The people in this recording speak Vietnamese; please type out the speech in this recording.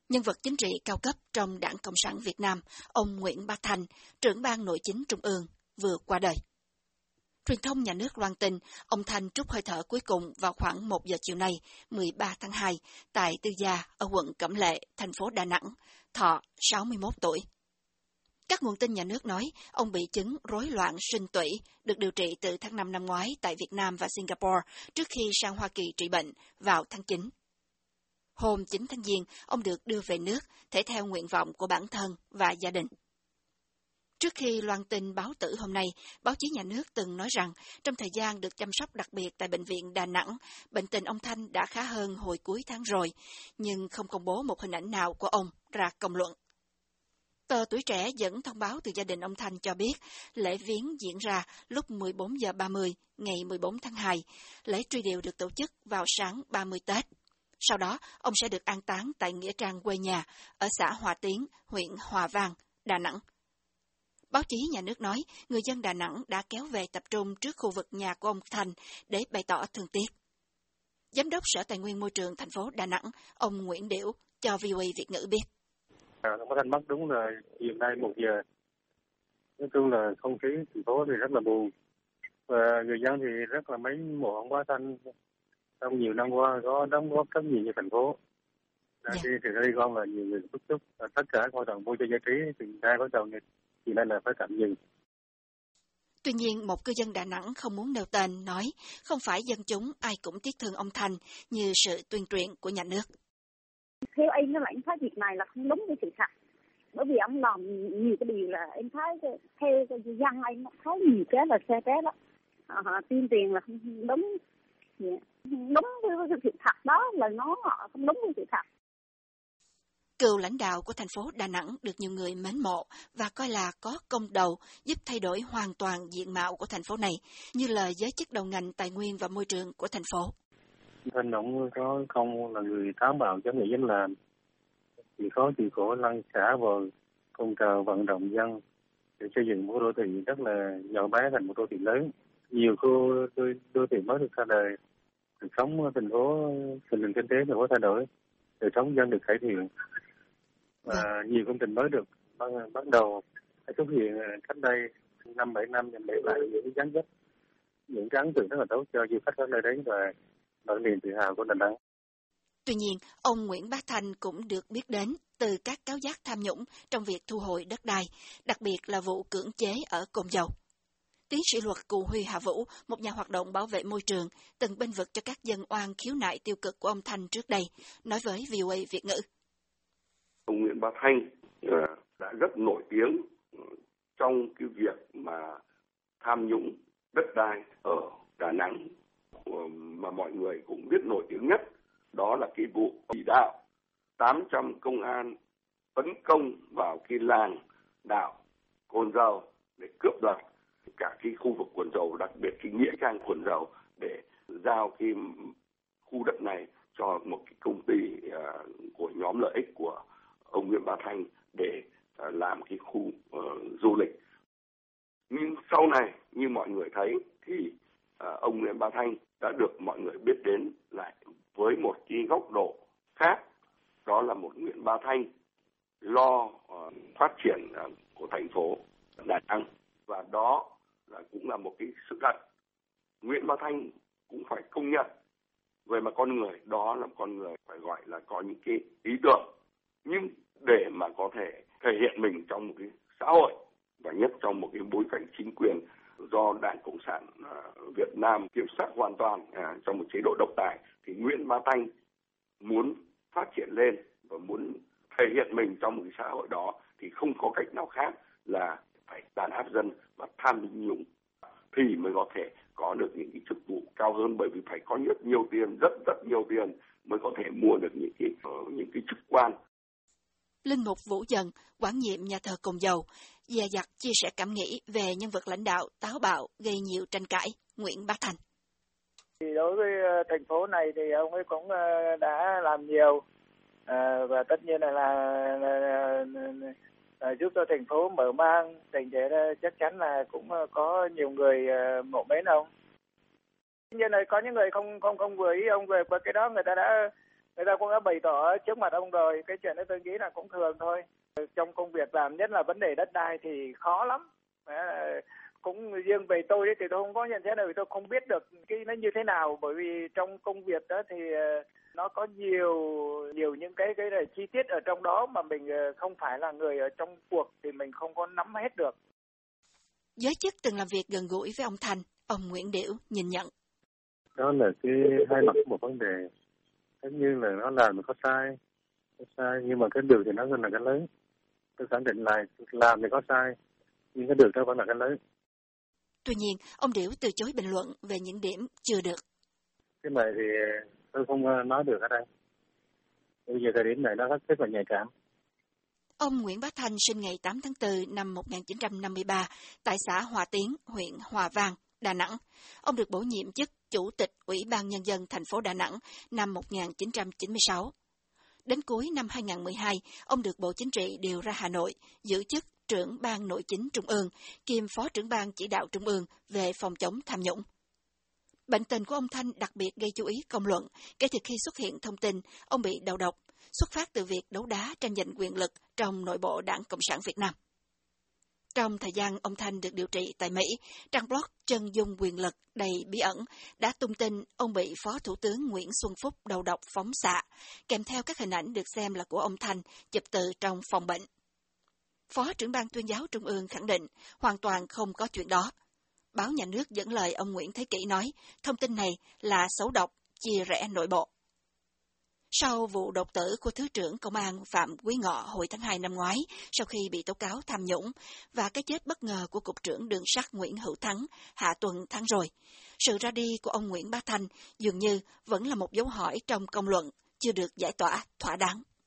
Nhân vật chính trị cao cấp trong Đảng Cộng sản Việt Nam, ông Nguyễn Bá Thanh, trưởng ban nội chính Trung ương, vừa qua đời. Truyền thông nhà nước loan tin ông Thanh trút hơi thở cuối cùng vào khoảng 1 giờ chiều nay, 13 tháng 2, tại tư gia ở quận Cẩm Lệ, thành phố Đà Nẵng, thọ 61 tuổi. Các nguồn tin nhà nước nói ông bị chứng rối loạn sinh tủy, được điều trị từ tháng 5 năm ngoái tại Việt Nam và Singapore trước khi sang Hoa Kỳ trị bệnh vào tháng 9. Hôm 9 tháng Giêng, ông được đưa về nước, thể theo nguyện vọng của bản thân và gia đình. Trước khi loan tin báo tử hôm nay, báo chí nhà nước từng nói rằng trong thời gian được chăm sóc đặc biệt tại Bệnh viện Đà Nẵng, bệnh tình ông Thanh đã khá hơn hồi cuối tháng rồi, nhưng không công bố một hình ảnh nào của ông ra công luận. Tờ Tuổi Trẻ dẫn thông báo từ gia đình ông Thanh cho biết lễ viếng diễn ra lúc 14 giờ 30 ngày 14 tháng 2, lễ truy điệu được tổ chức vào sáng 30 Tết. Sau đó, ông sẽ được an táng tại nghĩa trang quê nhà ở xã Hòa Tiến, huyện Hòa Vang, Đà Nẵng. Báo chí nhà nước nói, người dân Đà Nẵng đã kéo về tập trung trước khu vực nhà của ông Thanh để bày tỏ thương tiếc. Giám đốc Sở Tài nguyên Môi trường thành phố Đà Nẵng, ông Nguyễn Điểu, cho VOA Việt ngữ biết. Ông Thanh mất đúng là hiện nay 1 giờ. Nói chung là không khí thành phố thì rất là buồn. Và người dân thì rất là mến mộ ông Bá Thanh. Trong nhiều năm qua có đóng góp rất nhiều cho thành phố. Thì đây con là nhiều người bức xúc. Tất cả hoạt động vui chơi giải trí thì ai có chồng thì đây là phải tạm dừng. Tuy nhiên, một cư dân Đà Nẵng không muốn nêu tên nói không phải dân chúng ai cũng tiếc thương ông Thanh như sự tuyên truyền của nhà nước. Theo em là em thấy việc này là không đúng với sự thật. Bởi vì ông làm nhiều cái điều là em thấy theo dân em thấy nhiều cái là xe té đó. Tuyên truyền là không đúng. Đúng với sự thật đó là nó không đúng với sự thật. Cựu lãnh đạo của thành phố Đà Nẵng được nhiều người mến mộ và coi là có công đầu giúp thay đổi hoàn toàn diện mạo của thành phố này, như lời giới chức đầu ngành tài nguyên và môi trường của thành phố. Thanh ông có công là người táo bạo cho người dân làm, chịu khó chịu khổ lăn xả vào phong trào vận động dân để xây dựng một đô thị rất là nhỏ bé thành một đô thị lớn. Nhiều khu đô thị mới được ra đời, cuộc sống thành phố, tình hình kinh tế thành phố thay đổi, đời sống dân được cải thiện. Và nhiều công trình mới được bắt đầu xuất hiện cách đây 5-7 năm để lại những dáng dấp, những cái ấn tượng rất là tốt cho du khách ở nơi đấy và bản niềm tự hào của Đà Nẵng. Tuy nhiên, ông Nguyễn Bá Thanh cũng được biết đến từ các cáo giác tham nhũng trong việc thu hồi đất đai, đặc biệt là vụ cưỡng chế ở Cồn Dầu. Tiến sĩ luật Cù Huy Hà Vũ, một nhà hoạt động bảo vệ môi trường, từng bênh vực cho các dân oan khiếu nại tiêu cực của ông Thanh trước đây, nói với VOA Việt ngữ. Ông Nguyễn Bá Thanh đã rất nổi tiếng trong cái việc mà tham nhũng đất đai ở Đà Nẵng, mà mọi người cũng biết nổi tiếng nhất đó là cái vụ chỉ đạo 800 công an tấn công vào cái làng đảo Cồn Dầu để cướp đoạt cả cái khu vực Cồn Dầu, đặc biệt cái nghĩa trang Cồn Dầu, để giao cái khu đất này cho một cái công ty của nhóm lợi ích của ông Nguyễn Bá Thanh để làm cái khu du lịch. Nhưng sau này như mọi người thấy thì ông Nguyễn Bá Thanh đã được mọi người biết đến lại với một cái góc độ khác, đó là một Nguyễn Bá Thanh lo phát triển của thành phố Đà Nẵng, và đó cũng là một cái sự thật. Nguyễn Bá Thanh cũng phải công nhận về mặt con người, đó là con người phải gọi là có những cái ý tưởng, nhưng để mà có thể thể hiện mình trong một cái xã hội và nhất trong một cái bối cảnh chính quyền do Đảng Cộng sản Việt Nam kiểm soát hoàn toàn trong một chế độ độc tài, thì Nguyễn Bá Thanh muốn phát triển lên và muốn thể hiện mình trong một cái xã hội đó thì không có cách nào khác là phải đàn áp dân và tham nhũng thì mới có thể có được những cái chức vụ cao hơn, bởi vì phải có rất nhiều tiền, rất nhiều tiền mới có thể mua được những cái chức quan. Linh mục Vũ Dần, quản nhiệm nhà thờ Cồn Dầu, dè dặt chia sẻ cảm nghĩ về nhân vật lãnh đạo táo bạo gây nhiều tranh cãi Nguyễn Bá Thanh. Thì đối với thành phố này thì ông ấy cũng đã làm nhiều và tất nhiên là giúp cho thành phố mở mang, thành thế chắc chắn là cũng có nhiều người mộ mến ông. Tuy nhiên là có những người không vừa ý ông về cái đó, người ta đã người ta cũng đã bày tỏ trước mặt ông rồi, cái chuyện đó tôi nghĩ là cũng thường thôi. Trong công việc làm, nhất là vấn đề đất đai thì khó lắm. Cũng riêng về tôi đấy thì tôi không có nhận xét, vì tôi không biết được cái nó như thế nào, bởi vì trong công việc đó thì nó có nhiều những cái chi tiết ở trong đó mà mình không phải là người ở trong cuộc thì mình không có nắm hết được. Giới chức từng làm việc gần gũi với ông Thành, ông Nguyễn Điểu nhìn nhận. Đó là cái hai mặt của một vấn đề. Tất nhiên là nó làm có sai, nhưng mà cái được thì nó là cái lớn. Tôi khẳng định là làm thì có sai, nhưng cái được đó vẫn là cái lớn. Tuy nhiên, ông Điểu từ chối bình luận về những điểm chưa được. Cái này thì tôi không nói được ở đây. Bây giờ thời điểm này nó rất là nhạy cảm. Ông Nguyễn Bá Thanh sinh ngày 8 tháng 4 năm 1953 tại xã Hòa Tiến, huyện Hòa Vang, Đà Nẵng. Ông được bổ nhiệm chức Chủ tịch Ủy ban Nhân dân thành phố Đà Nẵng năm 1996. Đến cuối năm 2012, ông được Bộ Chính trị điều ra Hà Nội, giữ chức trưởng Ban Nội chính Trung ương, kiêm Phó trưởng Ban Chỉ đạo Trung ương về phòng chống tham nhũng. Bệnh tình của ông Thanh đặc biệt gây chú ý công luận kể từ khi xuất hiện thông tin ông bị đầu độc, xuất phát từ việc đấu đá tranh giành quyền lực trong nội bộ Đảng Cộng sản Việt Nam. Trong thời gian ông Thanh được điều trị tại Mỹ, trang blog Chân dung quyền lực đầy bí ẩn đã tung tin ông bị Phó Thủ tướng Nguyễn Xuân Phúc đầu độc phóng xạ, kèm theo các hình ảnh được xem là của ông Thanh chụp từ trong phòng bệnh. Phó trưởng Ban Tuyên giáo Trung ương khẳng định hoàn toàn không có chuyện đó. Báo Nhà nước dẫn lời ông Nguyễn Thế Kỷ nói, thông tin này là xấu độc, chia rẽ nội bộ. Sau vụ đột tử của Thứ trưởng Công an Phạm Quý Ngọ hồi tháng 2 năm ngoái, sau khi bị tố cáo tham nhũng, và cái chết bất ngờ của Cục trưởng Đường sắt Nguyễn Hữu Thắng hạ tuần tháng rồi, sự ra đi của ông Nguyễn Bá Thanh dường như vẫn là một dấu hỏi trong công luận chưa được giải tỏa thỏa đáng.